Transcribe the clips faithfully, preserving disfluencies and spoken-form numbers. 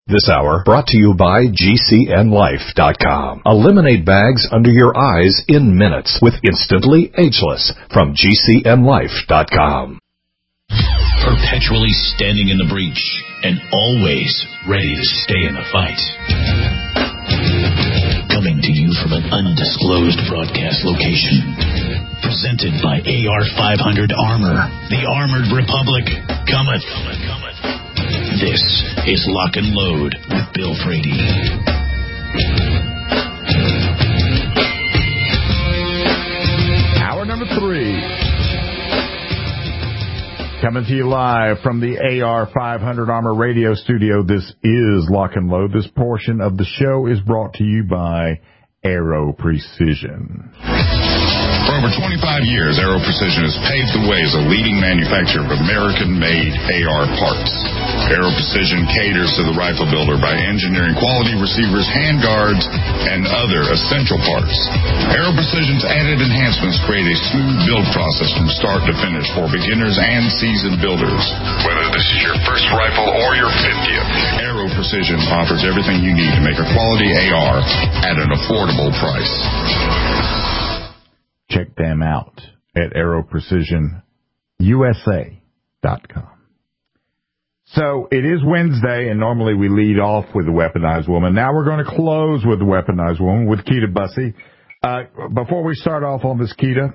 This hour brought to you by G C N Life dot com. Eliminate bags under your eyes in minutes with Instantly Ageless from G C N Life dot com. Perpetually standing in the breach and always ready to stay in the fight. Coming to you from an undisclosed broadcast location. Presented by A R five hundred Armor. The Armored Republic cometh. This is Lock and Load with Bill Frady. Hour number three. Coming to you live from the A R five hundred Armor Radio Studio. This is Lock and Load. This portion of the show is brought to you by Aero Precision. For over twenty-five years, Aero Precision has paved the way as a leading manufacturer of American-made A R parts. Aero Precision caters to the rifle builder by engineering quality receivers, handguards, and other essential parts. Aero Precision's added enhancements create a smooth build process from start to finish for beginners and seasoned builders. Whether this is your first rifle or your fiftieth, Aero Precision offers everything you need to make a quality A R at an affordable price. Check them out at Aero Precision U S A dot com. So it is Wednesday, and normally we lead off with the Weaponized Woman. Now we're going to close with the Weaponized Woman with Keita Bussey. Uh, before we start off on this, Keita.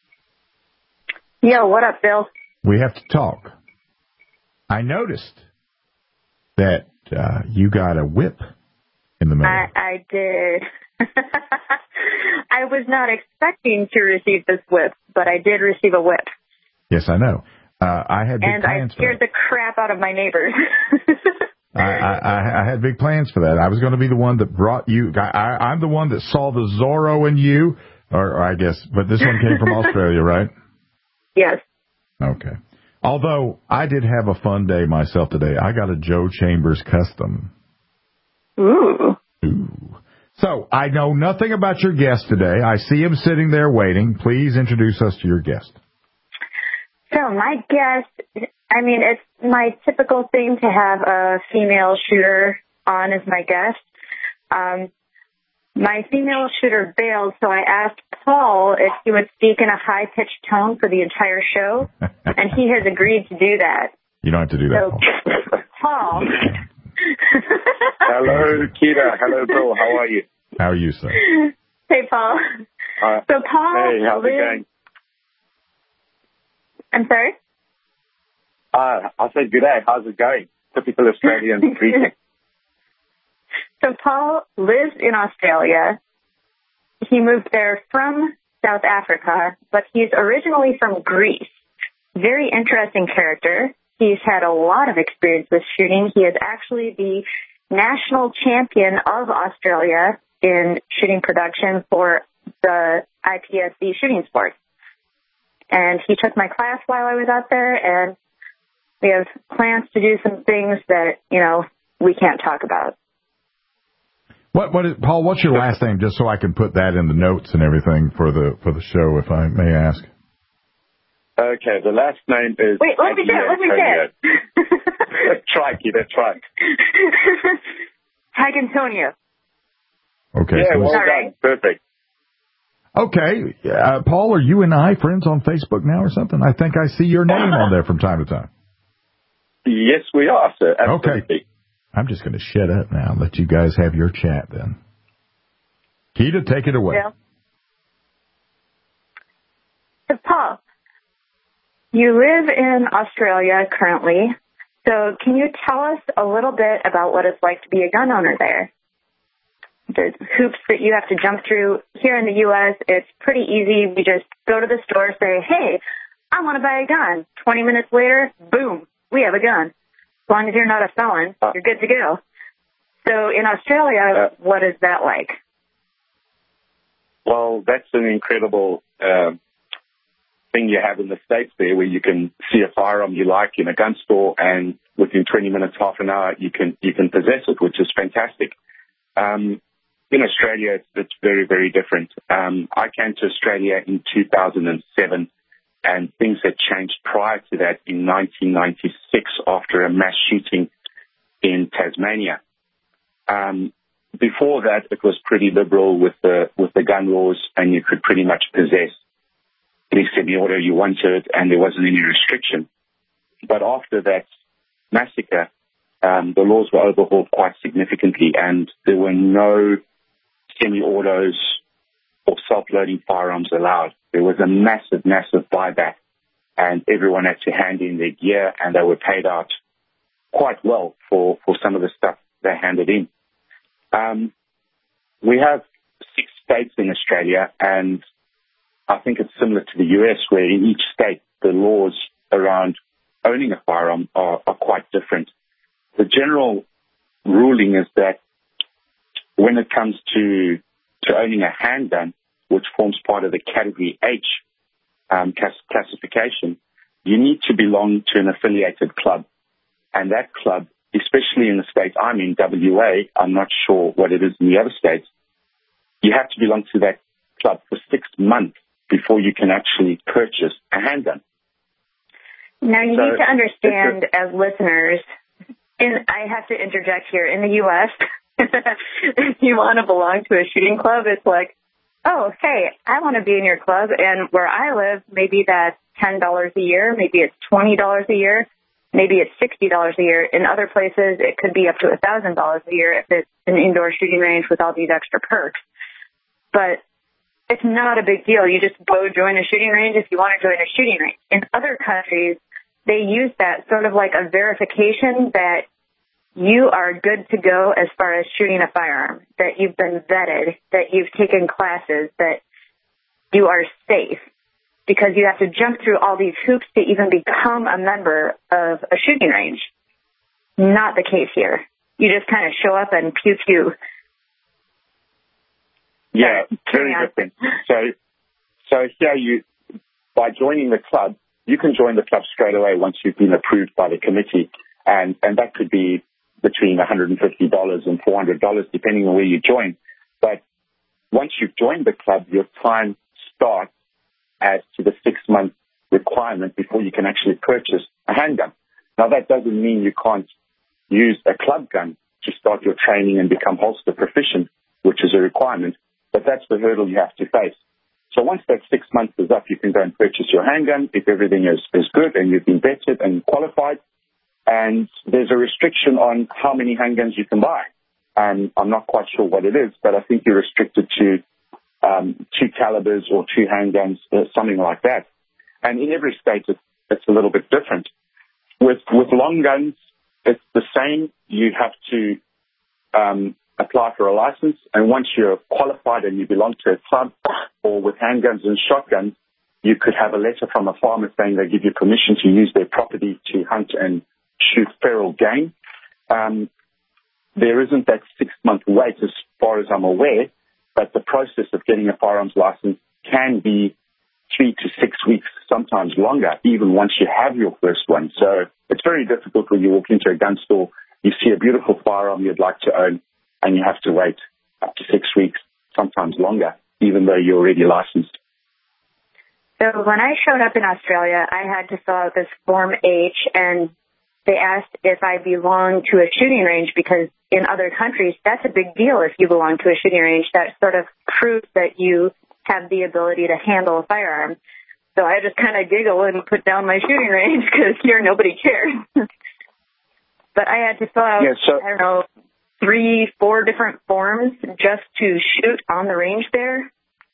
Yo, what up, Bill? We have to talk. I noticed that uh, you got a whip in the mail. I, I did. I was not expecting to receive this whip, but I did receive a whip. Yes, I know. Uh, I had big and plans I scared for that. the crap out of my neighbors. I, I, I had big plans for that. I was going to be the one that brought you. I, I'm the one that saw the Zorro in you, or, or I guess, but this one came from Australia, right? Yes. Okay. Although I did have a fun day myself today. I got a Joe Chambers custom. Ooh. Ooh. So I know nothing about your guest today. I see him sitting there waiting. Please introduce us to your guest. So my guest, I mean, it's my typical thing to have a female shooter on as my guest. Um, my female shooter bailed, so I asked Paul if he would speak in a high-pitched tone for the entire show, and he has agreed to do that. You don't have to do that, so, Paul. Paul. Hello, Keita. Hello, Bill. How are you? How are you, sir? Hey, Paul. Uh, so Paul hey, how's lives... it going? I'm sorry? Uh, I said good day. How's it going? Typical Australian greeting. So Paul lives in Australia. He moved there from South Africa, but he's originally from Greece. Very interesting character. He's had a lot of experience with shooting. He is actually the national champion of Australia in shooting production for the I P S C shooting sports. And he took my class while I was out there, and we have plans to do some things that, you know, we can't talk about. What, what is, Paul, what's your last name, just so I can put that in the notes and everything for the for the show, if I may ask? Okay, the last name is... Wait, let me say it, let me say it. Try, Keita, try. Hagantonio. Okay. Yeah, so well done. Right. Perfect. Okay. Uh, Paul, are you and I friends on Facebook now or something? I think I see your name on there from time to time. Yes, we are, sir. Absolutely. Okay. I'm just going to shut up now and let you guys have your chat then. Keita, take it away. Yeah. So, Paul, you live in Australia currently, so can you tell us a little bit about what it's like to be a gun owner there? The hoops that you have to jump through. Here in the U S, it's pretty easy. We just go to the store, say, hey, I want to buy a gun. twenty minutes later, boom, we have a gun. As long as you're not a felon, you're good to go. So in Australia, what is that like? Well, that's an incredible uh, thing you have in the States there, where you can see a firearm you like in a gun store, and within twenty minutes, half an hour, you can you can possess it, which is fantastic. Um, in Australia, it's, it's very, very different. Um, I came to Australia in two thousand seven, and things had changed prior to that in nineteen ninety-six after a mass shooting in Tasmania. Um, before that, it was pretty liberal with the with the gun laws, and you could pretty much possess any semi-auto you wanted, and there wasn't any restriction. But after that massacre, um, the laws were overhauled quite significantly, and there were no semi-autos or self-loading firearms allowed. There was a massive, massive buyback, and everyone had to hand in their gear, and they were paid out quite well for, for some of the stuff they handed in. Um, we have six states in Australia, and I think it's similar to the U S, where in each state the laws around owning a firearm are, are quite different. The general ruling is that when it comes to to owning a handgun, which forms part of the Category H um, class- classification, you need to belong to an affiliated club. And that club, especially in the state I'm in, W A, I'm not sure what it is in the other states, you have to belong to that club for six months before you can actually purchase a handgun. Now, you so, need to understand, as listeners, and I have to interject here, in the U S, if you want to belong to a shooting club, it's like, oh, hey, I want to be in your club, and where I live, maybe that's ten dollars a year, maybe it's twenty dollars a year, maybe it's sixty dollars a year. In other places, it could be up to one thousand dollars a year if it's an indoor shooting range with all these extra perks. But it's not a big deal. You just go join a shooting range if you want to join a shooting range. In other countries, they use that sort of like a verification that you are good to go as far as shooting a firearm, that you've been vetted, that you've taken classes, that you are safe, because you have to jump through all these hoops to even become a member of a shooting range. Not the case here. You just kind of show up and pew pew. Yeah, very different. So, so here you, by joining the club, you can join the club straight away once you've been approved by the committee, and, and that could be between one hundred fifty dollars and four hundred dollars, depending on where you join. But once you've joined the club, your time starts as to the six-month requirement before you can actually purchase a handgun. Now, that doesn't mean you can't use a club gun to start your training and become holster proficient, which is a requirement, but that's the hurdle you have to face. So once that six months is up, you can go and purchase your handgun if everything is, is good and you've been vetted and qualified. And there's a restriction on how many handguns you can buy. And I'm not quite sure what it is, but I think you're restricted to um, two calibers or two handguns, or something like that. And in every state, it's, it's a little bit different. With with long guns, it's the same. You have to um, apply for a license, and once you're qualified and you belong to a club, or with handguns and shotguns, you could have a letter from a farmer saying they give you permission to use their property to hunt and shoot feral game. Um, there isn't that six-month wait as far as I'm aware, but the process of getting a firearms license can be three to six weeks, sometimes longer, even once you have your first one. So it's very difficult when you walk into a gun store, you see a beautiful firearm you'd like to own, and you have to wait up to six weeks, sometimes longer, even though you're already licensed. So when I showed up in Australia, I had to fill out this Form H, and they asked if I belonged to a shooting range, because in other countries, that's a big deal if you belong to a shooting range. That sort of proves that you have the ability to handle a firearm. So I just kind of giggle and put down my shooting range, because here nobody cares. But I had to fill out, yeah, so, I don't know, three, four different forms just to shoot on the range there.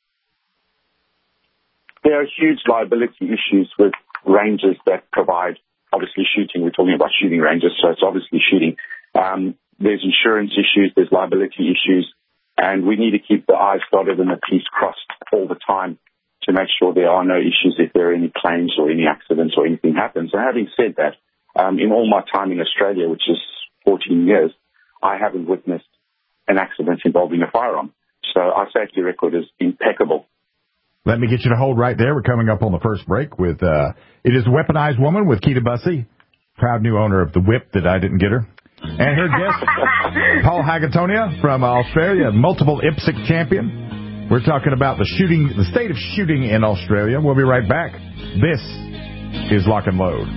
There are huge liability issues with ranges that provide, obviously, shooting. We're talking about shooting ranges, so it's obviously shooting. Um, there's insurance issues, there's liability issues, and we need to keep the I's dotted and the T's crossed all the time to make sure there are no issues if there are any claims or any accidents or anything happens. And having said that, um, in all my time in Australia, which is fourteen years, I haven't witnessed an accident involving a firearm. So our safety record is impeccable. Let me get you to hold right there. We're coming up on the first break with, uh, it is Weaponized Woman with Keita Bussey, proud new owner of the whip that I didn't get her. And her guest, Paul Hagatonia from Australia, multiple I P S C champion. We're talking about the shooting, the state of shooting in Australia. We'll be right back. This is Lock and Load.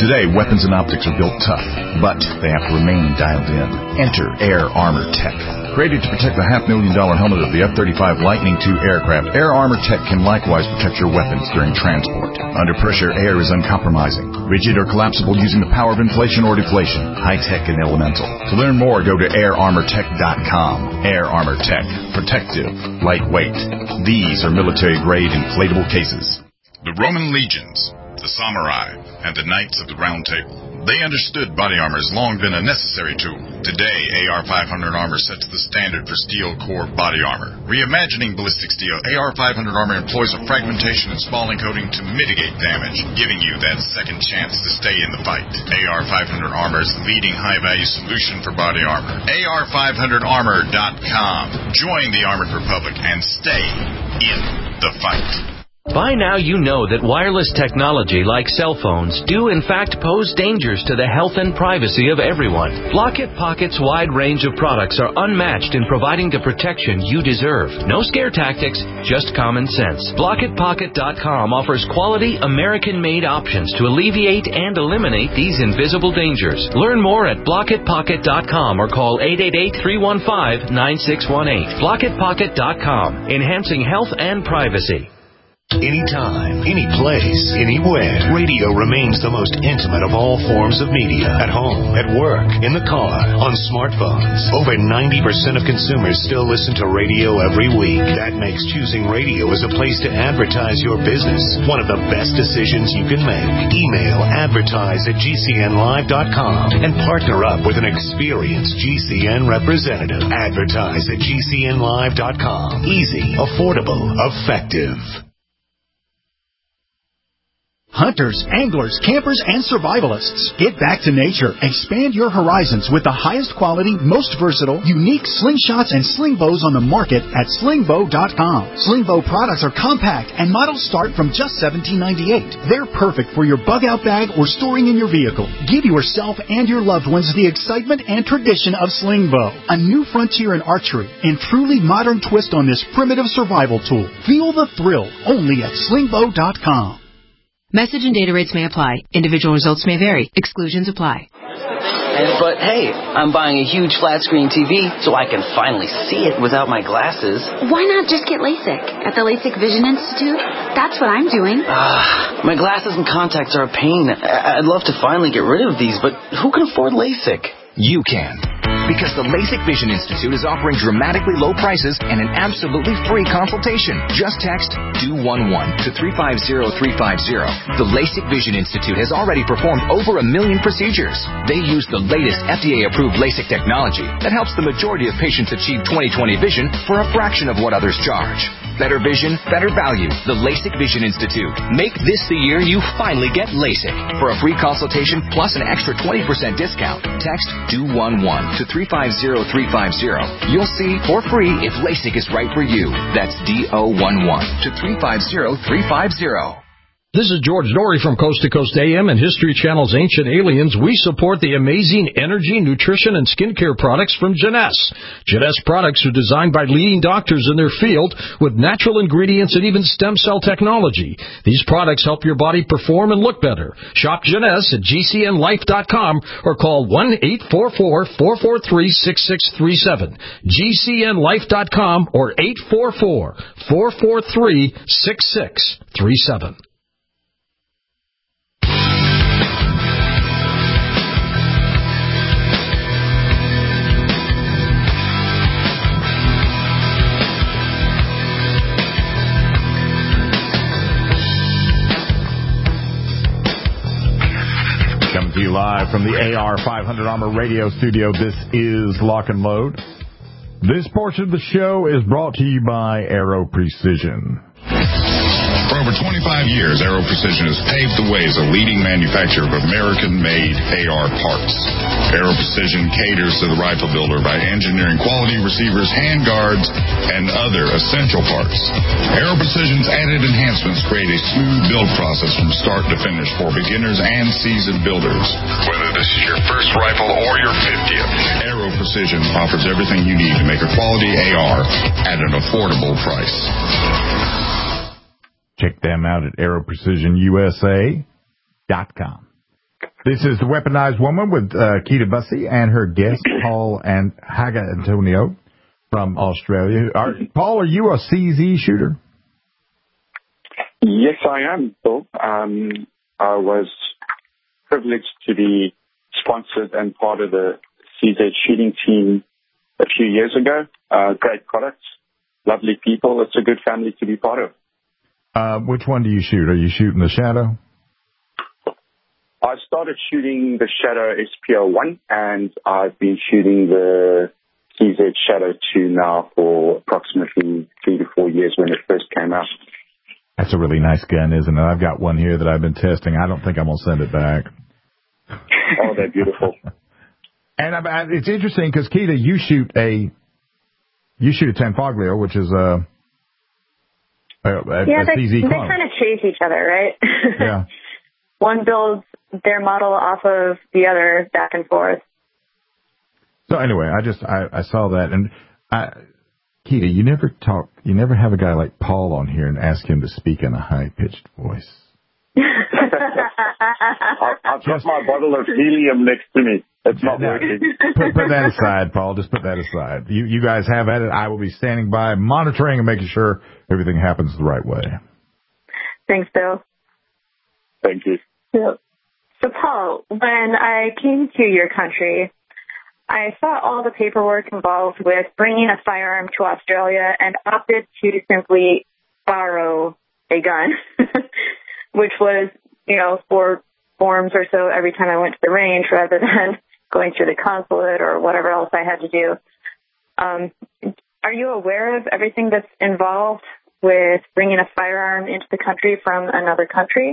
Today, weapons and optics are built tough, but they have to remain dialed in. Enter Air Armor Tech. Created to protect the half-million dollar helmet of the F thirty-five Lightning two aircraft, Air Armor Tech can likewise protect your weapons during transport. Under pressure, Air is uncompromising, rigid or collapsible using the power of inflation or deflation, high-tech and elemental. To learn more, go to air armor tech dot com. Air Armor Tech. Protective. Lightweight. These are military-grade inflatable cases. The Roman legions, the samurai, and the knights of the Round Table. They understood body armor has long been a necessary tool. Today, A R five hundred armor sets the standard for steel core body armor. Reimagining ballistic steel, A R five hundred armor employs a fragmentation and spalling coating to mitigate damage, giving you that second chance to stay in the fight. A R five hundred armor is the leading high-value solution for body armor. A R five hundred armor dot com. Join the Armored Republic and stay in the fight. By now you know that wireless technology like cell phones do in fact pose dangers to the health and privacy of everyone. Blockit Pocket's wide range of products are unmatched in providing the protection you deserve. No scare tactics, just common sense. Blockit Pocket dot com offers quality American-made options to alleviate and eliminate these invisible dangers. Learn more at Blockit Pocket dot com or call eight eight eight, three one five, nine six one eight. Blockit Pocket dot com, enhancing health and privacy. Anytime, any place, anywhere. Radio remains the most intimate of all forms of media. At home, at work, in the car, on smartphones. Over ninety percent of consumers still listen to radio every week. That makes choosing radio as a place to advertise your business one of the best decisions you can make. Email advertise at G C N live dot com and partner up with an experienced G C N representative. Advertise at G C N live dot com. Easy, affordable, effective. Hunters, anglers, campers, and survivalists. Get back to nature. Expand your horizons with the highest quality, most versatile, unique slingshots and sling bows on the market at sling bow dot com. Sling bow products are compact and models start from just seventeen ninety-eight. They're perfect for your bug-out bag or storing in your vehicle. Give yourself and your loved ones the excitement and tradition of sling bow, a new frontier in archery and truly modern twist on this primitive survival tool. Feel the thrill only at sling bow dot com. Message and data rates may apply. Individual results may vary. Exclusions apply. But hey, I'm buying a huge flat screen T V so I can finally see it without my glasses. Why not just get LASIK at the LASIK Vision Institute? That's what I'm doing. Uh, my glasses and contacts are a pain. I'd love to finally get rid of these, but who can afford LASIK? You can. Because the LASIK Vision Institute is offering dramatically low prices and an absolutely free consultation. Just text D O one one to three five zero three five zero. The LASIK Vision Institute has already performed over a million procedures. They use the latest F D A-approved LASIK technology that helps the majority of patients achieve twenty twenty vision for a fraction of what others charge. Better vision, better value. The LASIK Vision Institute. Make this the year you finally get LASIK. For a free consultation plus an extra twenty percent discount, text D O one one to three five zero three five zero. You'll see for free if LASIK is right for you. That's D O one one to three five zero three five zero. This is George Norrie from Coast to Coast A M and History Channel's Ancient Aliens. We support the amazing energy, nutrition, and skincare products from Jeunesse. Jeunesse products are designed by leading doctors in their field with natural ingredients and even stem cell technology. These products help your body perform and look better. Shop Jeunesse at G C N life dot com or call one eight four four, four four three, six six three seven. G C N life dot com or eight four four, four four three, six six three seven. Coming to you live from the A R five hundred Armor Radio Studio, this is Lock and Load. This portion of the show is brought to you by Aero Precision. For over twenty-five years, Aero Precision has paved the way as a leading manufacturer of American-made A R parts. Aero Precision caters to the rifle builder by engineering quality receivers, handguards, and other essential parts. Aero Precision's added enhancements create a smooth build process from start to finish for beginners and seasoned builders. Whether this is your first rifle or your fiftieth, Aero Precision offers everything you need to make a quality A R at an affordable price. Check them out at aero precision U S A dot com. This is the Weaponized Woman with uh, Keita Bussey and her guest, Paul and Haga Antonio from Australia. Are, Paul, are you a C Z shooter? Yes, I am, Bill. Um, I was privileged to be sponsored and part of the C Z shooting team a few years ago. Uh, great products, lovely people. It's a good family to be part of. Uh, which one do you shoot? Are you shooting the Shadow? I started shooting the Shadow S P O one, and I've been shooting the C Z Shadow two now for approximately three to four years when it first came out. That's a really nice gun, isn't it? I've got one here that I've been testing. I don't think I'm going to send it back. Oh, they're beautiful. And I, I, it's interesting because, Keita, you shoot a you shoot a Tanfoglio, which is a, a, a, yeah, a they, C Z they clone. kind of chase each other, right? Yeah. One builds their model off of the other back and forth. So anyway, I just I, I saw that, and I, Keita, you never talk, you never have a guy like Paul on here and ask him to speak in a high pitched voice. I, I've got my bottle of helium next to me. It's not no, working. Put, put that aside, Paul. Just put that aside. You you guys have at it. I will be standing by, monitoring and making sure everything happens the right way. Thanks, Bill. Thank you. So, so, Paul, when I came to your country, I saw all the paperwork involved with bringing a firearm to Australia and opted to simply borrow a gun, which was, you know, four forms or so every time I went to the range rather than going through the consulate or whatever else I had to do. Um, are you aware of everything that's involved with bringing a firearm into the country from another country?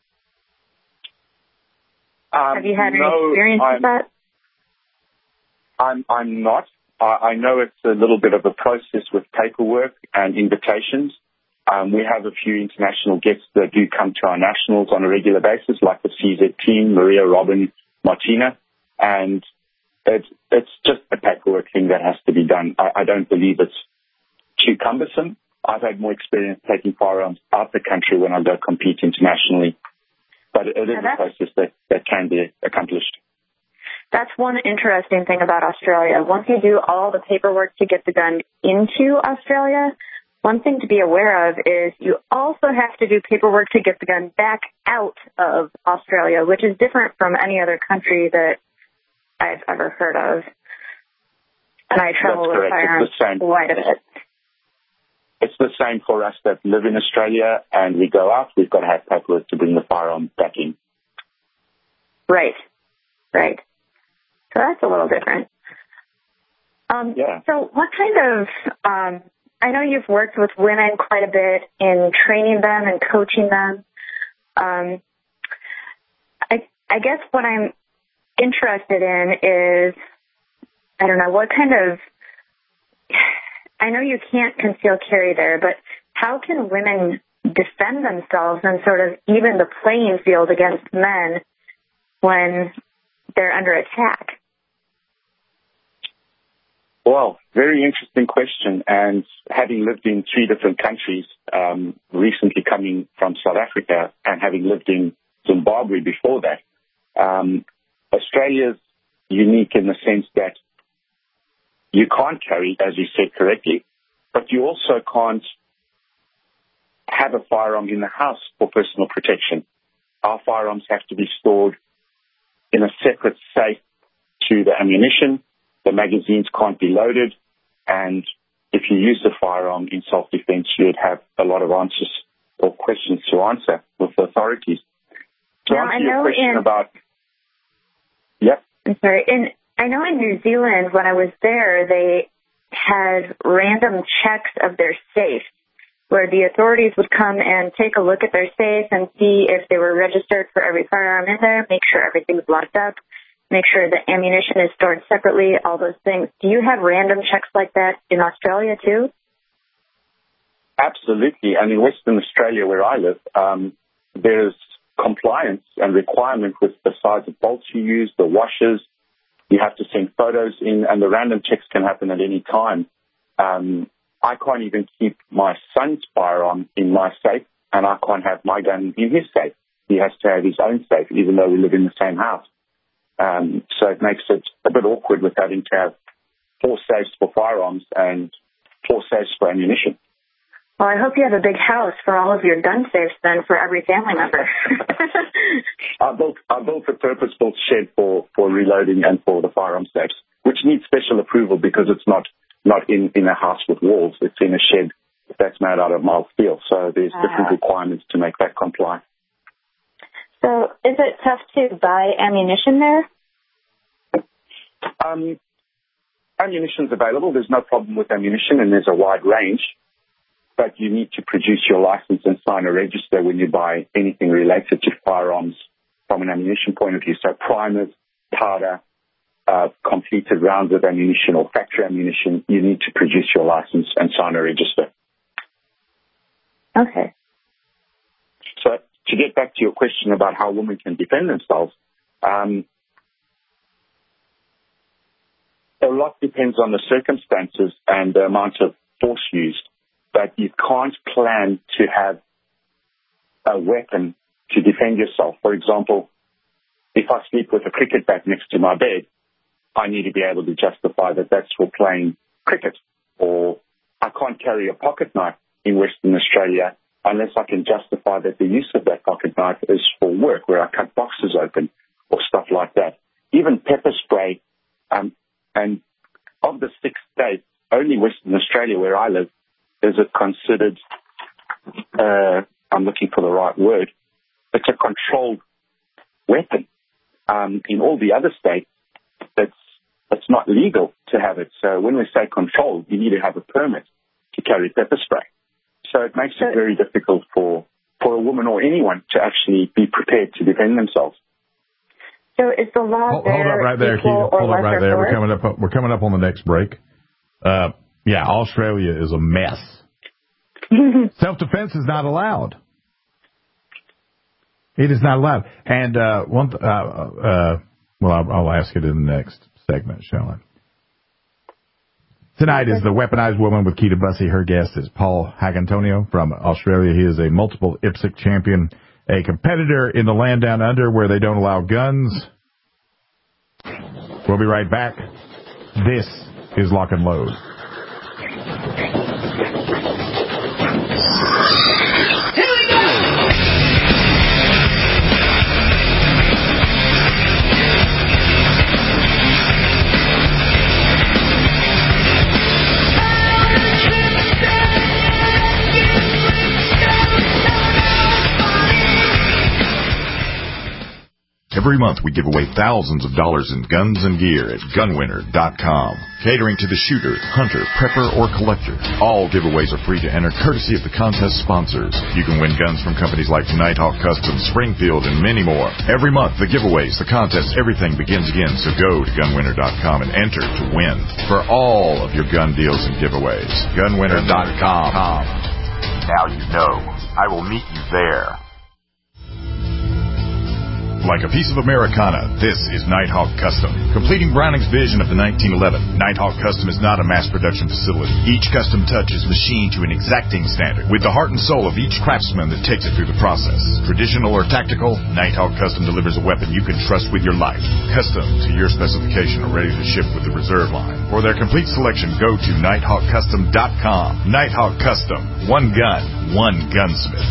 Um, Have you had any no, experience I'm, with that? I'm, I'm not. I, I know it's a little bit of a process with paperwork and invitations. Um, we have a few international guests that do come to our nationals on a regular basis, like the C Z team, Maria, Robin, Martina, and it's, it's just a paperwork thing that has to be done. I, I don't believe it's too cumbersome. I've had more experience taking firearms out the country when I go compete internationally, but it, it is a process that, that can be accomplished. That's one interesting thing about Australia. Once you do all the paperwork to get the gun into Australia, one thing to be aware of is you also have to do paperwork to get the gun back out of Australia, which is different from any other country that I've ever heard of. And I travel with firearms quite a bit. It's the same for us that live in Australia and we go out. We've got to have paperwork to bring the firearm back in. Right, right. So that's a little different. Um, yeah. So what kind of, um, I know you've worked with women quite a bit in training them and coaching them. Um, I, I guess what I'm interested in is, I don't know, what kind of, I know you can't conceal carry there, but how can women defend themselves and sort of even the playing field against men when they're under attack? Well, very interesting question. And having lived in three different countries, um, recently coming from South Africa and having lived in Zimbabwe before that, um, Australia's unique in the sense that you can't carry, as you said correctly, but you also can't have a firearm in the house for personal protection. Our firearms have to be stored in a separate safe to the ammunition. The magazines can't be loaded, and if you use the firearm in self-defense, you'd have a lot of answers or questions to answer with the authorities. To now, answer I your know question in, about... Yep. I'm sorry. In, I know in New Zealand, when I was there, they had random checks of their safe, where the authorities would come and take a look at their safe and see if they were registered for every firearm in there, make sure everything's locked up, make sure the ammunition is stored separately, all those things. Do you have random checks like that in Australia too? Absolutely. And in Western Australia, where I live, um, there's compliance and requirement with the size of bolts you use, the washers. You have to send photos in, and the random checks can happen at any time. Um, I can't even keep my son's firearm in my safe, and I can't have my gun in his safe he has to have his own safe, even though we live in the same house. Um, so it makes it a bit awkward with having to have four safes for firearms and four safes for ammunition. Well, I hope you have a big house for all of your gun safes then for every family member. I built I built a purpose-built shed for, for reloading and for the firearm safes, which needs special approval because it's not, not in, in a house with walls. It's in a shed that's made out of mild steel. So there's uh, different requirements to make that comply. So is it tough to buy ammunition there? Um, ammunition's available. There's no problem with ammunition, and there's a wide range. But you need to produce your license and sign a register when you buy anything related to firearms from an ammunition point of view. So primers, powder, uh, completed rounds of ammunition or factory ammunition, you need to produce your license and sign a register. Okay. So to get back to your question about how women can defend themselves, um, a lot depends on the circumstances and the amount of force used. But you can't plan to have a weapon to defend yourself. For example, if I sleep with a cricket bat next to my bed, I need to be able to justify that that's for playing cricket. Or I can't carry a pocket knife in Western Australia unless I can justify that the use of that pocket knife is for work, where I cut boxes open or stuff like that. Even pepper spray, um, and of the six states, only Western Australia, where I live, is it considered, uh, I'm looking for the right word, it's a controlled weapon. Um, in all the other states, it's, it's not legal to have it. So when we say controlled, you need to have a permit to carry pepper spray. So it makes it very difficult for, for a woman or anyone to actually be prepared to defend themselves. So is the law hold, there hold up right there, Keith. Hold up right there. We're coming up. We're coming up on the next break. Uh, yeah, Australia is a mess. Self-defense is not allowed. It is not allowed. And uh, one, th- uh, uh, well, I'll, I'll ask it in the next segment, shall I? Tonight is the Weaponized Woman with Keita Bussey. Her guest is Paul Hagantonio from Australia. He is a multiple I P S C champion, a competitor in the land down under where they don't allow guns. We'll be right back. This is Lock and Load. Every month we give away thousands of dollars in guns and gear at gun winner dot com. Catering to the shooter, hunter, prepper, or collector. All giveaways are free to enter courtesy of the contest sponsors. You can win guns from companies like Nighthawk Custom, Springfield, and many more. Every month, the giveaways, the contests, everything begins again. So go to gun winner dot com and enter to win for all of your gun deals and giveaways. gun winner dot com. Now you know. I will meet you there. Like a piece of Americana, this is Nighthawk Custom. Completing Browning's vision of the nineteen eleven, Nighthawk Custom is not a mass production facility. Each custom touch is machined to an exacting standard, with the heart and soul of each craftsman that takes it through the process. Traditional or tactical, Nighthawk Custom delivers a weapon you can trust with your life. Custom to your specification or ready to ship with the reserve line. For their complete selection, go to nighthawk custom dot com. Nighthawk Custom. One gun, one gunsmith.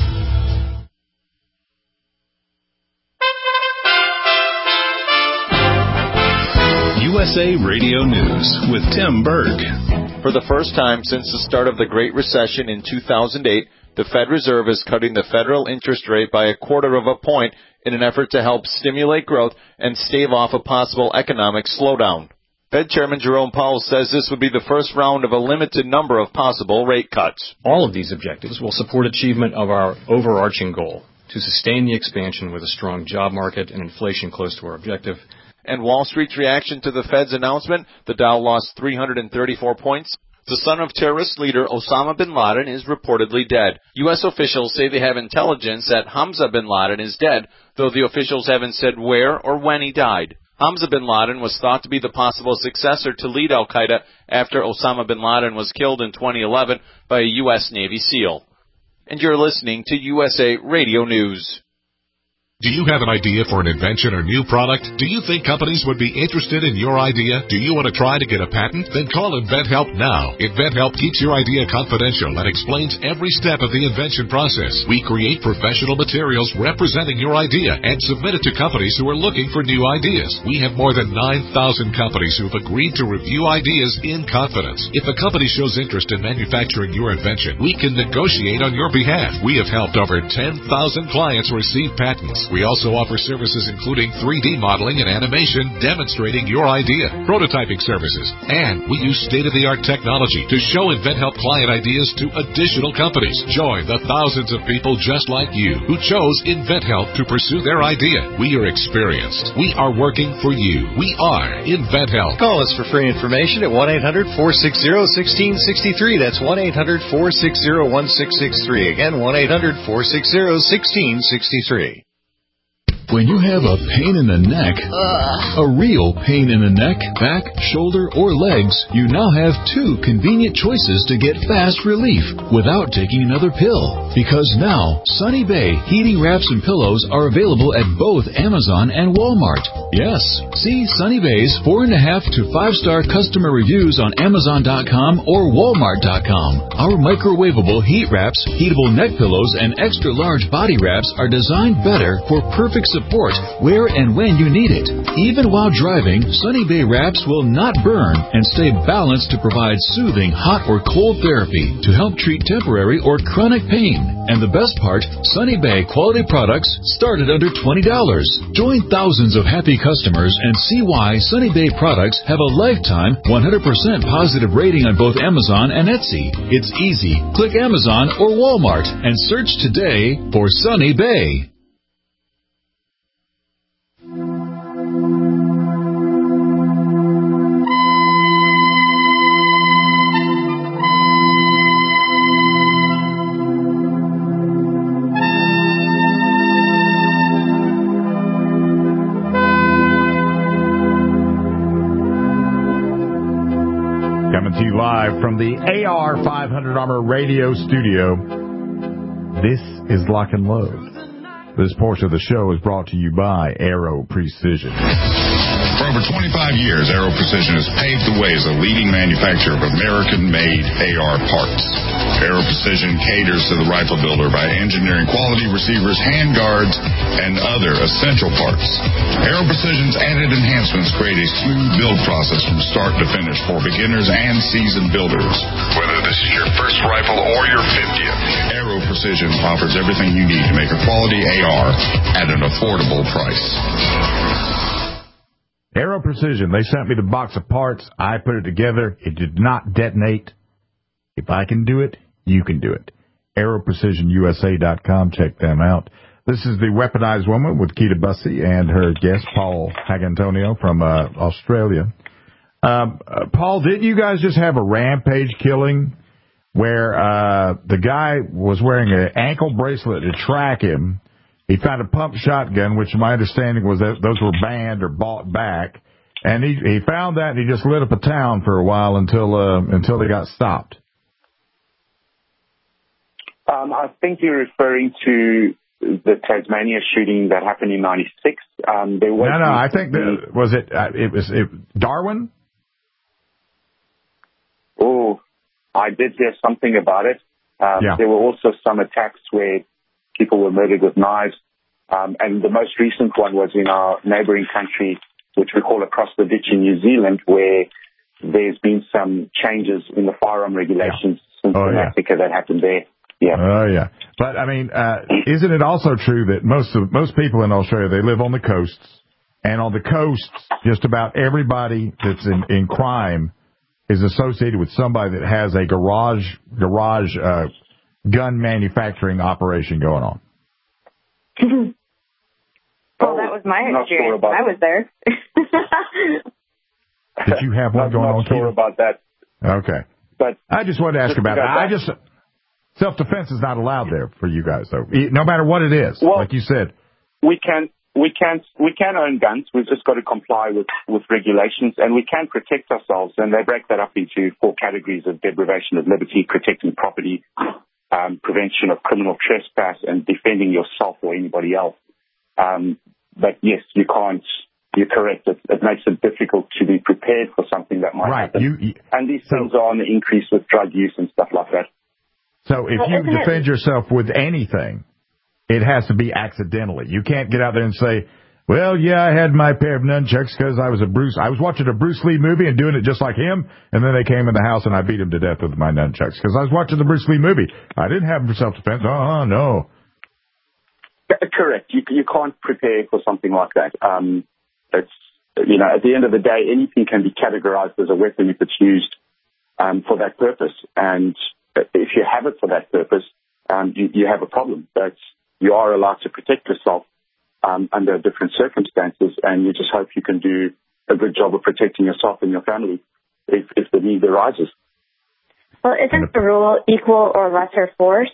U S A Radio News with Tim Berg. For the first time since the start of the Great Recession in two thousand eight, the Fed Reserve is cutting the federal interest rate by a quarter of a point in an effort to help stimulate growth and stave off a possible economic slowdown. Fed Chairman Jerome Powell says this would be the first round of a limited number of possible rate cuts. All of these objectives will support achievement of our overarching goal to sustain the expansion with a strong job market and inflation close to our objective. And Wall Street's reaction to the Fed's announcement, the Dow lost three hundred thirty-four points. The son of terrorist leader Osama bin Laden is reportedly dead. U S officials say they have intelligence that Hamza bin Laden is dead, though the officials haven't said where or when he died. Hamza bin Laden was thought to be the possible successor to lead al-Qaeda after Osama bin Laden was killed in twenty eleven by a U S Navy SEAL. And you're listening to U S A Radio News. Do you have an idea for an invention or new product? Do you think companies would be interested in your idea? Do you want to try to get a patent? Then call InventHelp now. InventHelp keeps your idea confidential and explains every step of the invention process. We create professional materials representing your idea and submit it to companies who are looking for new ideas. We have more than nine thousand companies who have agreed to review ideas in confidence. If a company shows interest in manufacturing your invention, we can negotiate on your behalf. We have helped over ten thousand clients receive patents. We also offer services including three D modeling and animation demonstrating your idea, prototyping services, and we use state-of-the-art technology to show InventHelp client ideas to additional companies. Join the thousands of people just like you who chose InventHelp to pursue their idea. We are experienced. We are working for you. We are InventHelp. Call us for free information at one eight hundred four six zero one six six three. That's one eight hundred four six zero one six six three. Again, one eight hundred four six zero one six six three. When you have a pain in the neck, a real pain in the neck, back, shoulder, or legs, you now have two convenient choices to get fast relief without taking another pill. Because now, Sunny Bay heating wraps and pillows are available at both Amazon and Walmart. Yes, see Sunny Bay's four and a half to five star customer reviews on Amazon dot com or Walmart dot com. Our microwavable heat wraps, heatable neck pillows, and extra large body wraps are designed better for perfect support support where and when you need it. Even while driving, Sunny Bay wraps will not burn and stay balanced to provide soothing hot or cold therapy to help treat temporary or chronic pain. And the best part, Sunny Bay quality products start at under twenty dollars. Join thousands of happy customers and see why Sunny Bay products have a lifetime one hundred percent positive rating on both Amazon and Etsy. It's easy. Click Amazon or Walmart and search today for Sunny Bay. Coming to you live from the A R five hundred Armor Radio Studio. This is Lock and Load. This portion of the show is brought to you by Aero Precision. For over twenty-five years, Aero Precision has paved the way as a leading manufacturer of American-made A R parts. Aero Precision caters to the rifle builder by engineering quality receivers, handguards, and other essential parts. Aero Precision's added enhancements create a smooth build process from start to finish for beginners and seasoned builders. Whether this is your first rifle or your fiftieth, Aero Precision offers everything you need to make a quality A R at an affordable price. Aero Precision, they sent me the box of parts. I put it together. It did not detonate. If I can do it, you can do it. Aero Precision U S A dot com. Check them out. This is the Weaponized Woman with Keita Bussey and her guest, Paul Hagantonio from uh, Australia. Um, uh, Paul, didn't you guys just have a rampage killing where uh, the guy was wearing an ankle bracelet to track him? He found a pump shotgun, which my understanding was that those were banned or bought back. And he he found that and he just lit up a town for a while until uh, until they got stopped. Um, I think you're referring to the Tasmania shooting that happened in ninety-six. Um, there was no, no, I think that was it. Uh, it was it, Darwin. Oh, I did hear something about it. Um, yeah. There were also some attacks where people were murdered with knives. Um, and the most recent one was in our neighboring country, which we call Across the Ditch in New Zealand, where there's been some changes in the firearm regulations yeah. since oh, the yeah. massacre that happened there. Yeah. Oh, yeah. But, I mean, uh, isn't it also true that most of most people in Australia, they live on the coasts, and on the coasts, just about everybody that's in, in crime is associated with somebody that has a garage garage uh gun manufacturing operation going on. Well, that was my Not experience. sure about I was there. Did you have one I'm going not on? Sure about that. Okay. But I just wanted to ask just about it. I that. just self-defense is not allowed there for you guys, though. No matter what it is, well, like you said. We can we can we can own guns. We've just got to comply with, with regulations, and we can protect ourselves. And they break that up into four categories of deprivation of liberty, protecting property, Um, prevention of criminal trespass, and defending yourself or anybody else. Um, but yes, you can't. You're correct. It, it makes it difficult to be prepared for something that might right. happen. You, you, and these so, things are on the increase with drug use and stuff like that. So if well, you defend it... yourself with anything, it has to be accidentally. You can't get out there and say, well, yeah, I had my pair of nunchucks because I was a Bruce. I was watching a Bruce Lee movie and doing it just like him, and then they came in the house and I beat him to death with my nunchucks because I was watching the Bruce Lee movie. I didn't have self-defense. Uh-huh, no. Correct. You you can't prepare for something like that. Um, it's you know at the end of the day, anything can be categorized as a weapon if it's used um, for that purpose. And if you have it for that purpose, um, you, you have a problem. But you are allowed to protect yourself um, under different circumstances, and you just hope you can do a good job of protecting yourself and your family if, if the need arises. Well, isn't the rule equal or lesser force?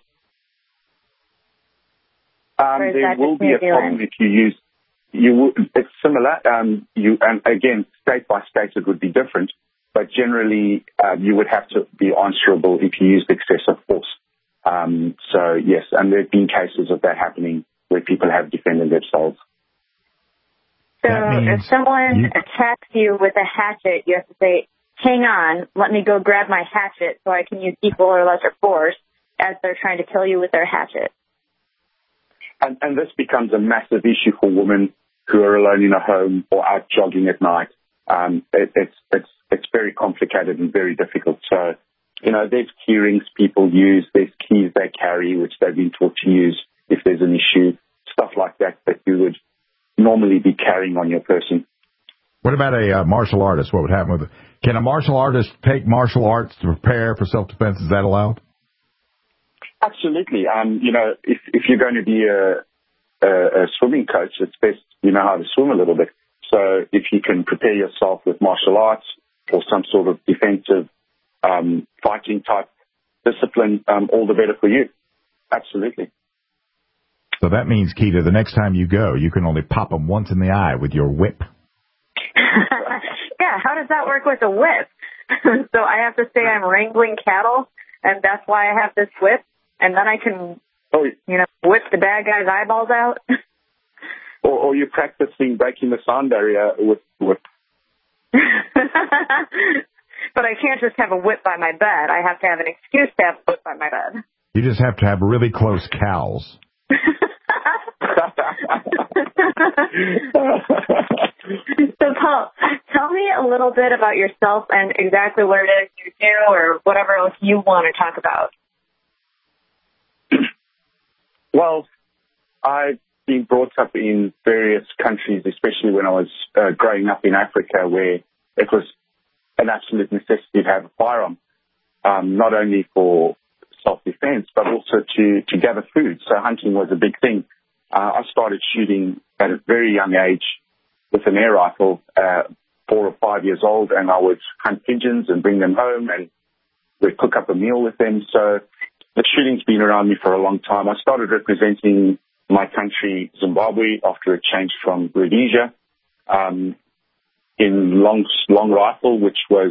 Um, there will be a problem if you use, you will, it's similar, um, you, and again, state by state it would be different, but generally uh, you would have to be answerable if you used excessive force. Um, so yes, and there have been cases of that happening where people have defended themselves. So if someone you... attacks you with a hatchet, you have to say, hang on, let me go grab my hatchet so I can use equal or lesser force as they're trying to kill you with their hatchet. And, and this becomes a massive issue for women who are alone in a home or out jogging at night. Um, it, it's it's it's very complicated and very difficult. So, you know, there's key rings people use, there's keys they carry, which they've been taught to use if there's an issue, stuff like that that you would normally be carrying on your person. What about a uh, martial artist? What would happen with it? Can a martial artist take martial arts to prepare for self-defense? Is that allowed? Absolutely. Um, you know, if, if you're going to be a, a, a swimming coach, it's best you know how to swim a little bit. So if you can prepare yourself with martial arts or some sort of defensive um, fighting type discipline, um, all the better for you. Absolutely. So that means, Keita, the next time you go, you can only pop them once in the eye with your whip. Yeah, how does that work with a whip? So I have to say I'm wrangling cattle, and that's why I have this whip, and then I can, oh, you know, whip the bad guy's eyeballs out. Or, or you're practicing breaking the sound barrier with whip. But I can't just have a whip by my bed. I have to have an excuse to have a whip by my bed. You just have to have really close cows. So, Paul, tell me a little bit about yourself and exactly what it is you do or whatever else you want to talk about. Well, I've been brought up in various countries, especially when I was uh, growing up in Africa, where it was an absolute necessity to have a firearm, um, not only for self-defense, but also to, to gather food. So hunting was a big thing. Uh, I started shooting at a very young age with an air rifle, uh, four or five years old, and I would hunt pigeons and bring them home, and we'd cook up a meal with them. So the shooting's been around me for a long time. I started representing my country, Zimbabwe, after it changed from Rhodesia, um, in long, long rifle, which was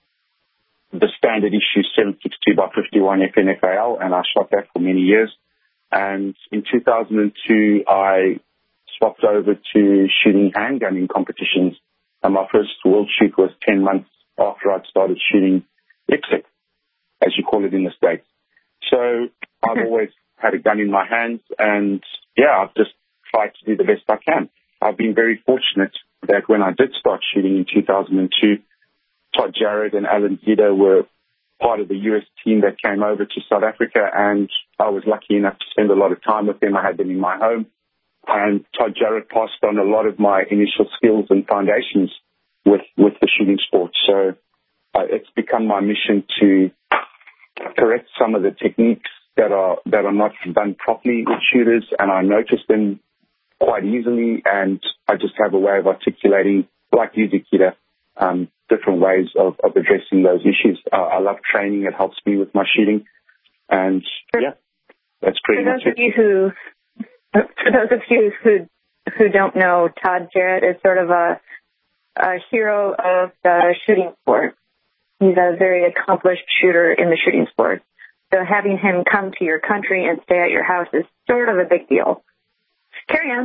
the standard issue seven sixty-two by fifty-one F N F A L, and I shot that for many years. And in two thousand two, I swapped over to shooting handgun in competitions, and my first world shoot was ten months after I'd started shooting I P S C, as you call it in the States. So I've always had a gun in my hands, and yeah, I've just tried to do the best I can. I've been very fortunate that when I did start shooting in two thousand two, Todd Jarrett and Alan Zito were part of the U S team that came over to South Africa, and I was lucky enough to spend a lot of time with them. I had them in my home, and Todd Jarrett passed on a lot of my initial skills and foundations with, with the shooting sport. So uh, it's become my mission to correct some of the techniques that are that are not done properly with shooters, and I notice them quite easily, and I just have a way of articulating, like you, Keita, um, different ways of, of addressing those issues. Uh, I love training. It helps me with my shooting. And, yeah, that's pretty much it. For those of you who, for those of you who, who don't know, Todd Jarrett is sort of a, a hero of the shooting sport. He's a very accomplished shooter in the shooting sport. So having him come to your country and stay at your house is sort of a big deal. Carry on.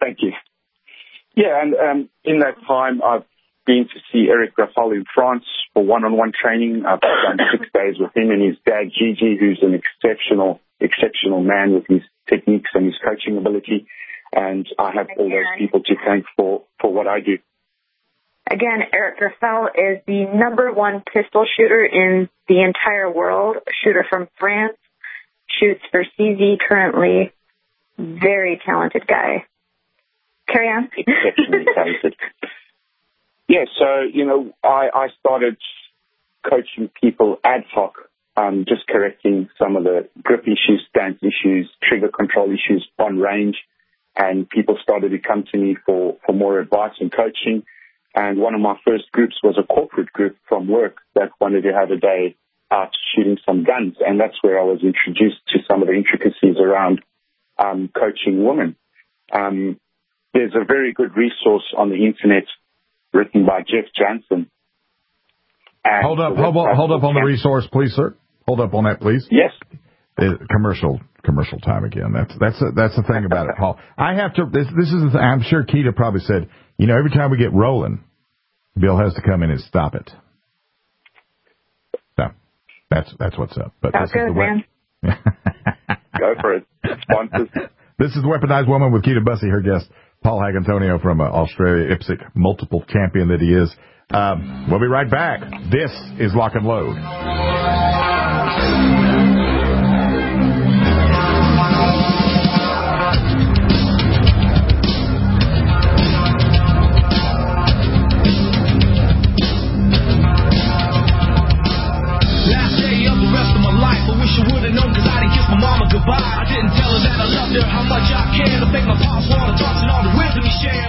Thank you. Yeah, and um, in that time, I've been to see Eric Raffal in France for one-on-one training. I've done six days with him and his dad, Gigi, who's an exceptional, exceptional man with his techniques and his coaching ability. And I have all those people to thank for, for what I do. Again, Eric Raffal is the number one pistol shooter in the entire world, a shooter from France, shoots for C Z currently. Very talented guy. Carry on. Exceptionally talented. Yeah, so, you know, I, I started coaching people ad hoc, um, just correcting some of the grip issues, stance issues, trigger control issues on range. And people started to come to me for, for more advice and coaching. And one of my first groups was a corporate group from work that wanted to have a day out shooting some guns. And that's where I was introduced to some of the intricacies around um, coaching women. Um, there's a very good resource on the internet written by Jeff Jansen. And hold up, hold up, hold up on the resource, please, sir. Hold up on that, please. Yes. Uh, commercial, commercial time again. That's that's a, that's the thing about it, Paul. I have to. This this is. The thing. I'm sure Keita probably said. You know, every time we get rolling, Bill has to come in and stop it. So that's that's what's up. But Sounds good, man. Go for it. Sponsors. This is Weaponized Woman with Keita Bussey, her guest, Paul Hagantonio from uh, Australia, I P S C, multiple champion that he is. Um, we'll be right back. This is Lock and Load. I didn't tell her that I loved her, how much I care, to make my pulse wanna talk and all the wisdom we share.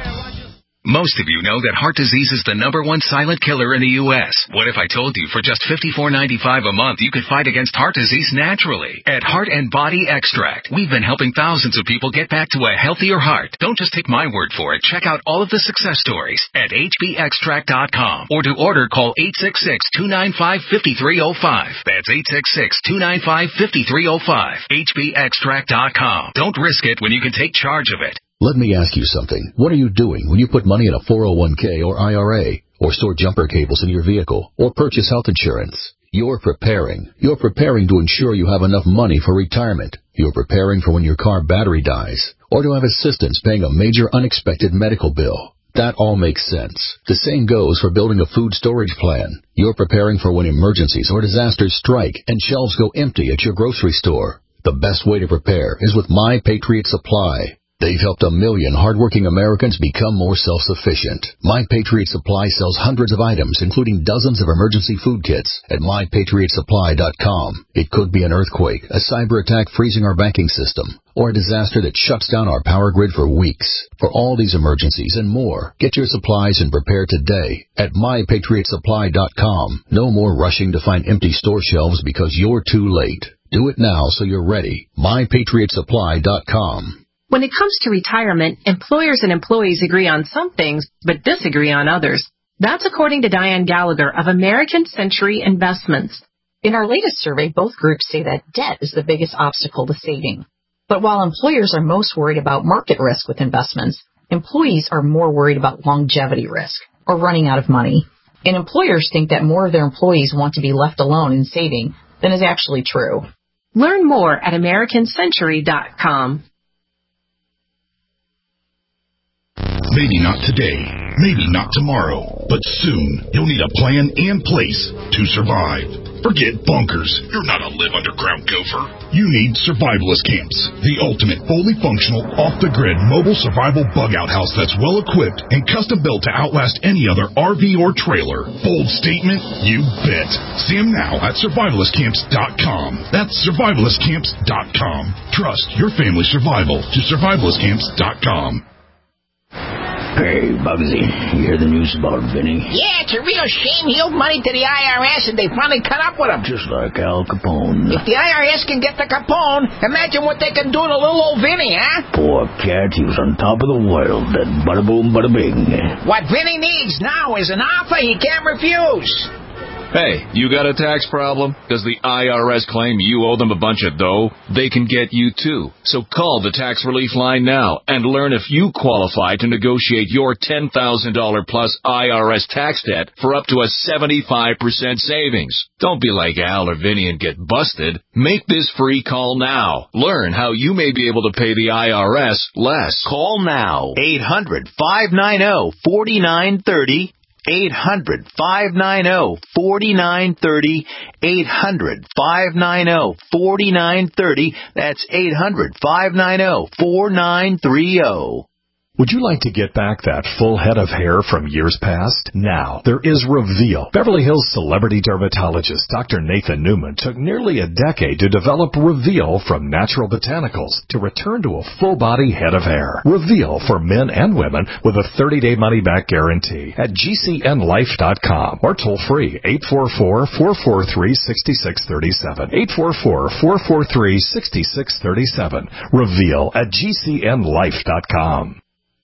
Most of you know that heart disease is the number one silent killer in the U S What if I told you for just fifty-four ninety-five a month you could fight against heart disease naturally? At Heart and Body Extract, we've been helping thousands of people get back to a healthier heart. Don't just take my word for it. Check out all of the success stories at H B extract dot com. Or to order, call eight six six, two nine five, five three zero five. That's eight six six, two nine five, five three zero five. H B extract dot com. Don't risk it when you can take charge of it. Let me ask you something. What are you doing when you put money in a four oh one k or I R A, or store jumper cables in your vehicle, or purchase health insurance? You're preparing. You're preparing to ensure you have enough money for retirement. You're preparing for when your car battery dies, or to have assistance paying a major unexpected medical bill. That all makes sense. The same goes for building a food storage plan. You're preparing for when emergencies or disasters strike and shelves go empty at your grocery store. The best way to prepare is with My Patriot Supply. They've helped a million hardworking Americans become more self-sufficient. My Patriot Supply sells hundreds of items, including dozens of emergency food kits, at my patriot supply dot com. It could be an earthquake, a cyber attack freezing our banking system, or a disaster that shuts down our power grid for weeks. For all these emergencies and more, get your supplies and prepare today at my patriot supply dot com. No more rushing to find empty store shelves because you're too late. Do it now so you're ready. my patriot supply dot com. When it comes to retirement, employers and employees agree on some things, but disagree on others. That's according to Diane Gallagher of American Century Investments. In our latest survey, both groups say that debt is the biggest obstacle to saving. But while employers are most worried about market risk with investments, employees are more worried about longevity risk, or running out of money. And employers think that more of their employees want to be left alone in saving than is actually true. Learn more at american century dot com. Maybe not today, maybe not tomorrow, but soon you'll need a plan in place to survive. Forget bunkers. You're not a live underground gopher. You need survivalist camps, the ultimate fully functional, off-the-grid mobile survival bug-out house that's well-equipped and custom-built to outlast any other R V or trailer. Bold statement? You bet. See them now at survivalist camps dot com. That's survivalist camps dot com. Trust your family's survival to survivalist camps dot com. Hey, Bugsy, you hear the news about Vinny? Yeah, it's a real shame he owed money to the I R S and they finally cut up with him. Just like Al Capone. If the I R S can get the Capone, imagine what they can do to little old Vinny, huh? Poor cat, he was on top of the world, and bada boom, bada bing. What Vinny needs now is an offer he can't refuse. Hey, you got a tax problem? Does the I R S claim you owe them a bunch of dough? They can get you too. So call the Tax Relief Line now and learn if you qualify to negotiate your ten thousand dollars plus I R S tax debt for up to a seventy-five percent savings. Don't be like Al or Vinny and get busted. Make this free call now. Learn how you may be able to pay the I R S less. Call now. eight hundred, five nine zero, four nine three zero. eight hundred, five nine zero, four nine three zero. eight hundred, five nine zero, four nine three zero. That's eight hundred, five nine zero, four nine three zero. Would you like to get back that full head of hair from years past? Now, there is Reveal. Beverly Hills celebrity dermatologist Doctor Nathan Newman took nearly a decade to develop Reveal from natural botanicals to return to a full-body head of hair. Reveal for men and women with a thirty-day money-back guarantee at G C N life dot com or toll-free eight four four, four four three, six six three seven. eight four four, four four three, six six three seven. Reveal at G C N life dot com.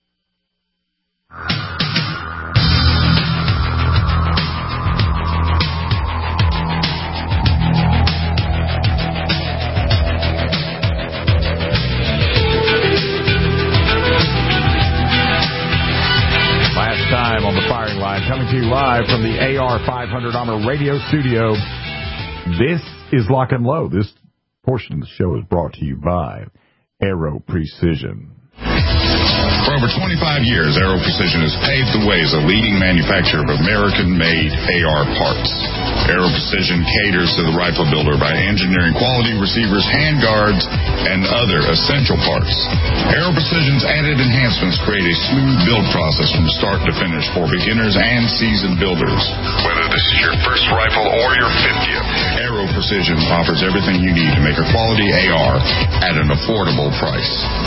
Last time on the firing line, coming to you live from the A R five hundred Armor radio studio. This is Lock and Load. This portion of the show is brought to you by Aero Precision. For over twenty-five years, Aero Precision has paved the way as a leading manufacturer of American-made A R parts. Aero Precision caters to the rifle builder by engineering quality receivers, handguards, and other essential parts. Aero Precision's added enhancements create a smooth build process from start to finish for beginners and seasoned builders. Whether this is your first rifle or your fiftieth, Aero Precision offers everything you need to make a quality A R at an affordable price.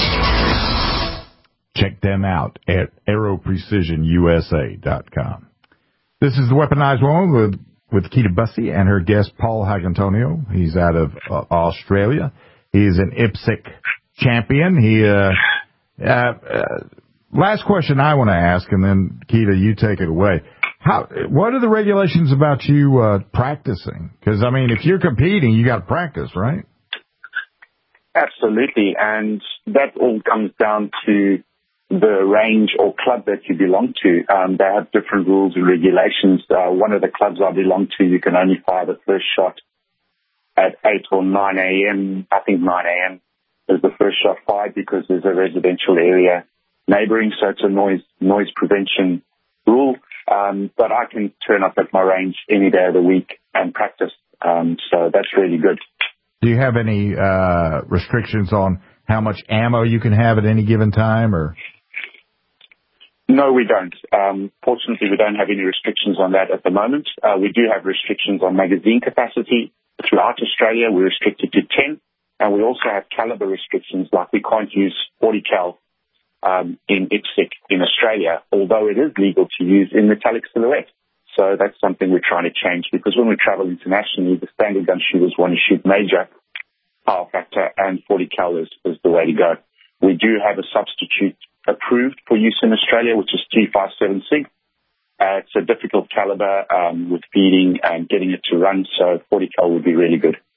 Check them out at aero precision U S A dot com. This is the Weaponized Woman with, with Keita Bussey and her guest, Paul Hagantonio. He's out of uh, Australia. He's an I P S C champion. He, uh, uh, uh, last question I want to ask, and then, Keita, you take it away. How, what are the regulations about you uh, practicing? Because, I mean, if you're competing, you got to practice, right? Absolutely, and that all comes down to the range or club that you belong to. Um, they have different rules and regulations. Uh, one of the clubs I belong to, you can only fire the first shot at eight or nine a.m. I think nine a.m. is the first shot fired because there's a residential area neighboring, so it's a noise noise prevention rule. Um, but I can turn up at my range any day of the week and practice. Um, so that's really good. Do you have any uh, restrictions on how much ammo you can have at any given time, or? No, we don't. Um, fortunately, we don't have any restrictions on that at the moment. Uh, we do have restrictions on magazine capacity. Throughout Australia, we're restricted to ten, and we also have caliber restrictions, like we can't use forty cal um, in I P S C in Australia, although it is legal to use in metallic silhouette. So that's something we're trying to change, because when we travel internationally, the standard gun shooters want to shoot major power factor, and forty cal is, is the way to go. We do have a substitute approved for use in Australia, which is three five seven SIG. Uh, it's a difficult caliber um, with feeding and getting it to run, so forty cal would be really good.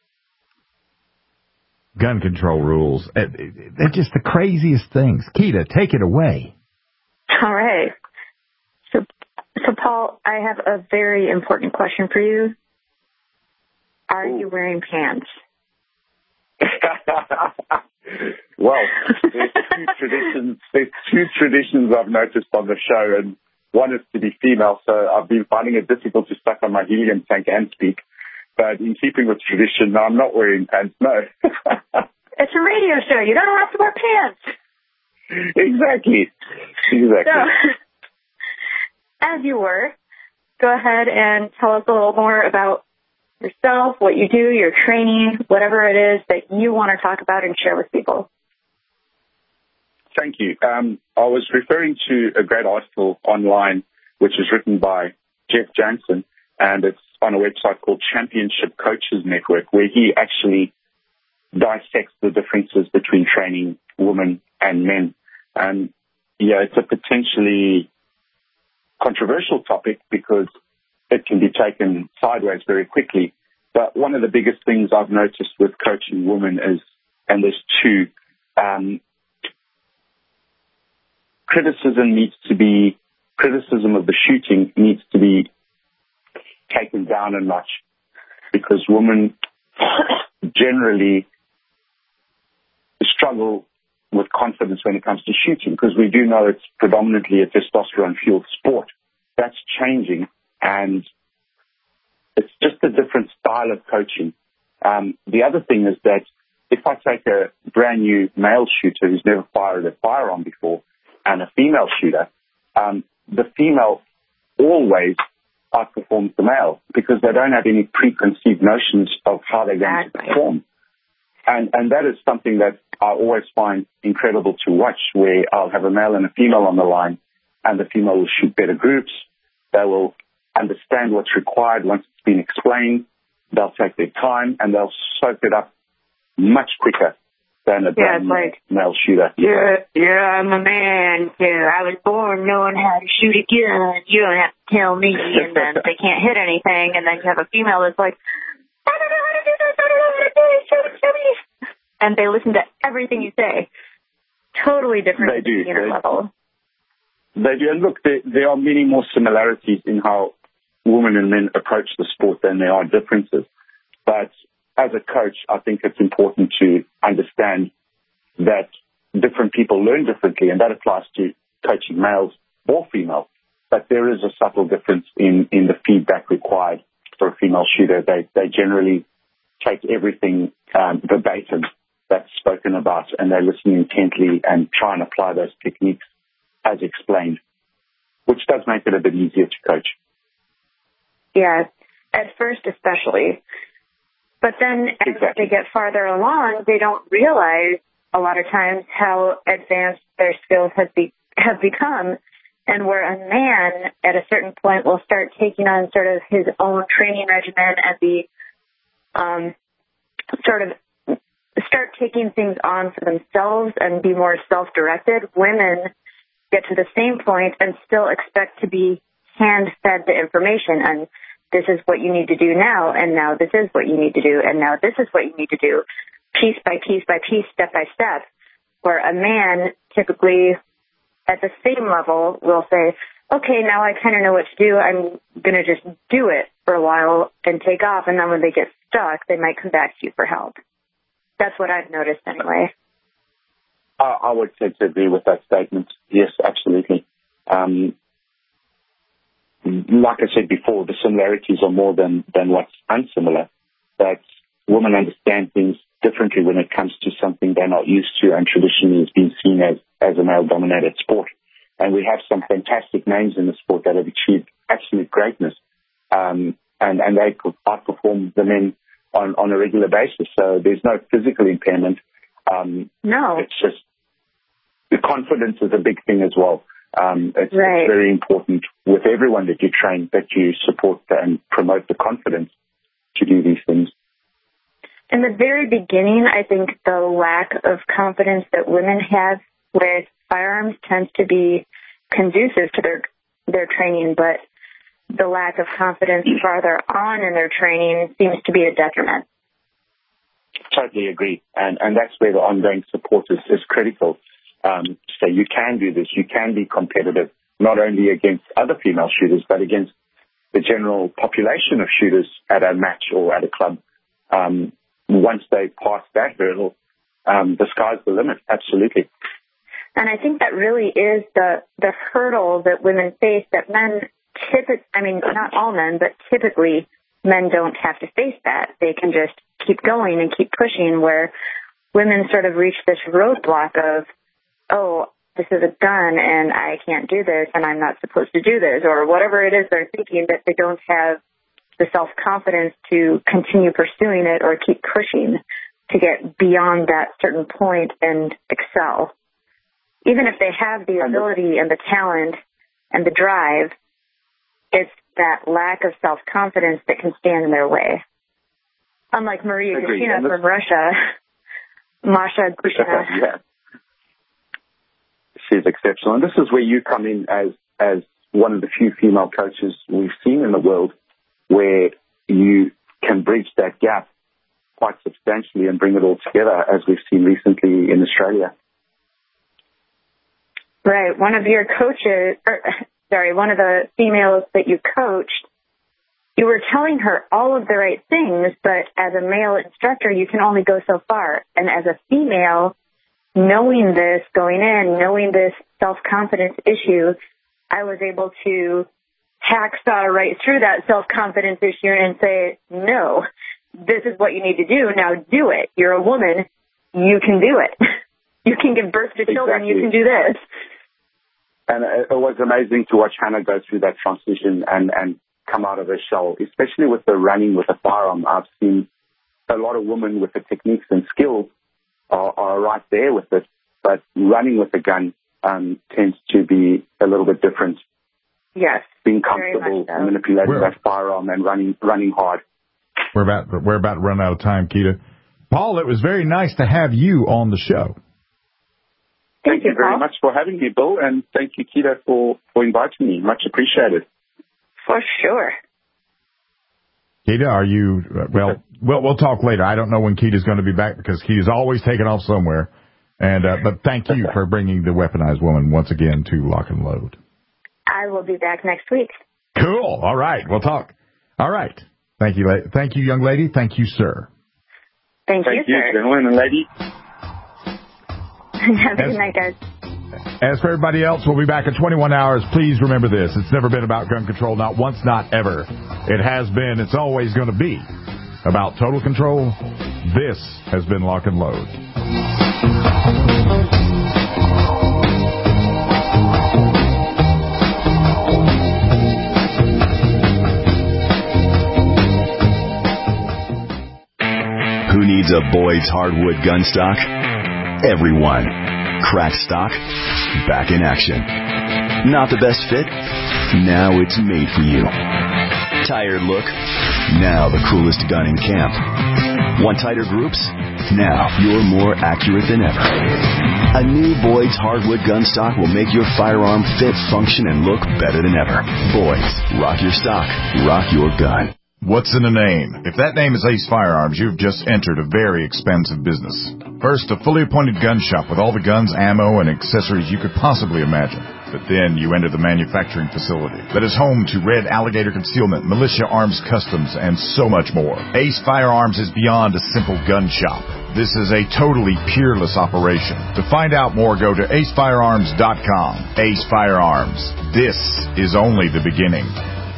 Gun control rules, they're just the craziest things. Keita, take it away. All right. So, so Paul, I have a very important question for you. Are Ooh. you wearing pants? Well, there's two traditions. There's two traditions I've noticed on the show, and one is to be female. So I've been finding it difficult to suck on my helium tank and speak. But in keeping with tradition, no, I'm not wearing pants. No. It's a radio show. You don't have to wear pants. Exactly. Exactly. So, as you were, go ahead and tell us a little more about yourself, what you do, your training, whatever it is that you want to talk about and share with people. Thank you. Um, I was referring to a great article online, which is written by Jeff Jansen, and it's on a website called Championship Coaches Network, where he actually dissects the differences between training women and men. And, yeah, it's a potentially controversial topic because it can be taken sideways very quickly. But one of the biggest things I've noticed with coaching women is, and there's two, um, criticism needs to be, criticism of the shooting needs to be taken down a notch, because women generally struggle with confidence when it comes to shooting, because we do know it's predominantly a testosterone-fueled sport. That's changing, and it's just a different style of coaching. Um, the other thing is that if I take a brand new male shooter who's never fired a firearm before and a female shooter, um, the female always outperforms the male because they don't have any preconceived notions of how they're going to perform. And, and that is something that I always find incredible to watch, where I'll have a male and a female on the line, and the female will shoot better groups. They will understand what's required once it's been explained. They'll take their time, and they'll soak it up much quicker than a Yeah, brand it's like, male shooter. Yeah, yeah, I'm a man too. I was born knowing how to shoot a gun. You don't have to tell me. And then they can't hit anything. And then you have a female that's like, I don't know how to do this. I don't know how to do this. Show me, show me. And they listen to everything you say. Totally different They at the do. beginner They- level. They do. And look, there, there are many more similarities in how women and men approach the sport than there are differences. But as a coach, I think it's important to understand that different people learn differently, and that applies to coaching males or females. But there is a subtle difference in, in the feedback required for a female shooter. They, they generally take everything um, verbatim that's spoken about, and they listen intently and try and apply those techniques as explained, which does make it a bit easier to coach. Yeah, at first especially. But then as Exactly. they get farther along, they don't realize a lot of times how advanced their skills have, be, have become, and where a man at a certain point will start taking on sort of his own training regimen and be um, sort of start taking things on for themselves and be more self-directed. Women get to the same point and still expect to be hand-fed the information, and this is what you need to do now, and now this is what you need to do, and now this is what you need to do, piece by piece by piece, step by step, where a man typically at the same level will say, okay, now I kind of know what to do. I'm going to just do it for a while and take off, and then when they get stuck, they might come back to you for help. That's what I've noticed anyway. I, I would tend to agree with that statement. Yes, absolutely. Um, like I said before, the similarities are more than, than what's unsimilar. That women understand things differently when it comes to something they're not used to and traditionally has been seen as, as a male-dominated sport. And we have some fantastic names in the sport that have achieved absolute greatness. Um, and, and they outperform the men on, on a regular basis. So there's no physical impairment. Um, no. It's just the confidence is a big thing as well. Um, it's, right. it's very important with everyone that you train that you support and promote the confidence to do these things. In the very beginning, I think the lack of confidence that women have with firearms tends to be conducive to their their training, but the lack of confidence farther on in their training seems to be a detriment. Totally agree. And, and that's where the ongoing support is, is critical. Um, so you can do this. You can be competitive, not only against other female shooters, but against the general population of shooters at a match or at a club. Um, once they pass that hurdle, um, the sky's the limit. Absolutely. And I think that really is the, the hurdle that women face that men typically, I mean, not all men, but typically men don't have to face that. They can just keep going and keep pushing, where women sort of reach this roadblock of, oh, this is a gun and I can't do this and I'm not supposed to do this, or whatever it is they're thinking, that they don't have the self-confidence to continue pursuing it or keep pushing to get beyond that certain point and excel. Even if they have the ability and the talent and the drive, it's that lack of self-confidence that can stand in their way. Unlike Maria Gushina from Russia, Masha Gushina. Yeah. She's exceptional. And this is where you come in as, as one of the few female coaches we've seen in the world where you can bridge that gap quite substantially and bring it all together, as we've seen recently in Australia. Right. One of your coaches, or, sorry, one of the females that you coached, you were telling her all of the right things, but as a male instructor, you can only go so far. And as a female, knowing this going in, knowing this self-confidence issue, I was able to hacksaw right through that self-confidence issue and say, no, this is what you need to do. Now do it. You're a woman. You can do it. You can give birth to children. Exactly. You can do this. And it was amazing to watch Hannah go through that transition and, and come out of her shell, especially with the running with a firearm. I've seen a lot of women with the techniques and skills are, are right there with it, but running with a gun um, tends to be a little bit different. Yes. Being comfortable, so. manipulating we're, that firearm and running running hard. We're about, we're about to run out of time, Keita. Paul, it was very nice to have you on the show. Thank, thank you very Paul. much for having me, Bill, and thank you, Keita, for, for inviting me. Much appreciated. For sure. Keita, are you, well, we'll, we'll talk later. I don't know when Keita's going to be back because Keita's always taken off somewhere. And uh, but thank you for bringing the Weaponized Woman once again to Lock and Load. I will be back next week. Cool. All right. We'll talk. All right. Thank you, la- thank you, young lady. Thank you, sir. Thank, thank you, you, sir. gentlemen and lady. Have a good night, guys. As for everybody else, we'll be back in twenty-one hours. Please remember this. It's never been about gun control. Not once, not ever. It has been. It's always going to be about total control. This has been Lock and Load. Who needs a Boyd's hardwood gun stock? Everyone. Cracked stock? Back in action. Not the best fit? Now it's made for you. Tired look? Now the coolest gun in camp. Want tighter groups? Now you're more accurate than ever. A new Boyd's hardwood gun stock will make your firearm fit, function, and look better than ever. Boyd's. Rock your stock. Rock your gun. What's in a name? If that name is Ace Firearms, you've just entered a very expensive business. First, a fully appointed gun shop with all the guns, ammo, and accessories you could possibly imagine. But then you enter the manufacturing facility that is home to Red Alligator Concealment, Militia Arms Customs, and so much more. Ace Firearms is beyond a simple gun shop. This is a totally peerless operation. To find out more, go to ace firearms dot com. Ace Firearms. This is only the beginning.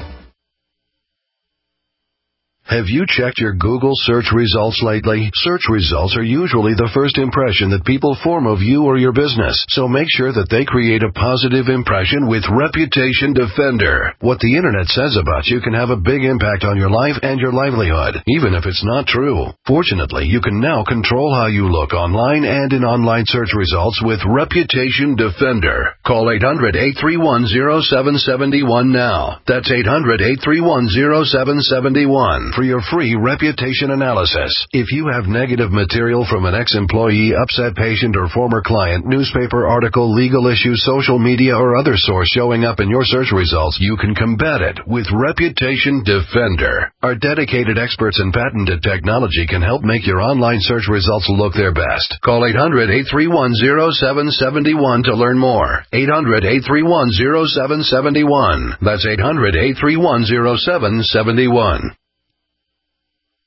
Have you checked your Google search results lately? Search results are usually the first impression that people form of you or your business, so make sure that they create a positive impression with Reputation Defender. What the internet says about you can have a big impact on your life and your livelihood, even if it's not true. Fortunately, you can now control how you look online and in online search results with Reputation Defender. Call eight hundred, eight three one, zero seven seven one now. That's eight hundred, eight three one, zero seven seven one. For your free reputation analysis. If you have negative material from an ex-employee, upset patient, or former client, newspaper article, legal issue, social media, or other source showing up in your search results, you can combat it with Reputation Defender. Our dedicated experts in patented technology can help make your online search results look their best. Call eight hundred, eight three one, zero seven seven one to learn more. eight hundred, eight three one, zero seven seven one. That's eight hundred, eight three one, zero seven seven one.